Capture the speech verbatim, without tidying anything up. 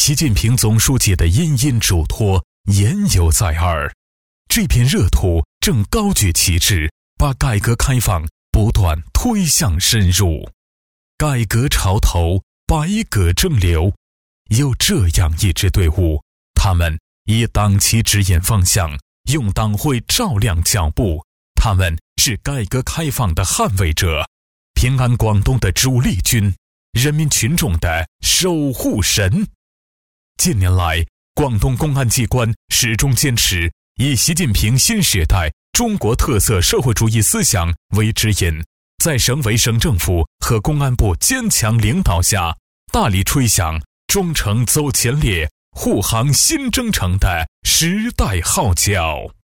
习近平总书记的殷殷嘱托言犹在耳，这片热土正高举旗帜，把改革开放不断推向深入。改革潮头，百舸争流，有这样一支队伍，他们以党旗指引方向，用党徽照亮脚步，他们是改革开放的捍卫者，平安广东的主力军，人民群众的守护神。近年来，广东公安机关始终坚持以习近平新时代中国特色社会主义思想为指引，在省委省政府和公安部坚强领导下，大力吹响忠诚走前列，护航新征程的时代号角。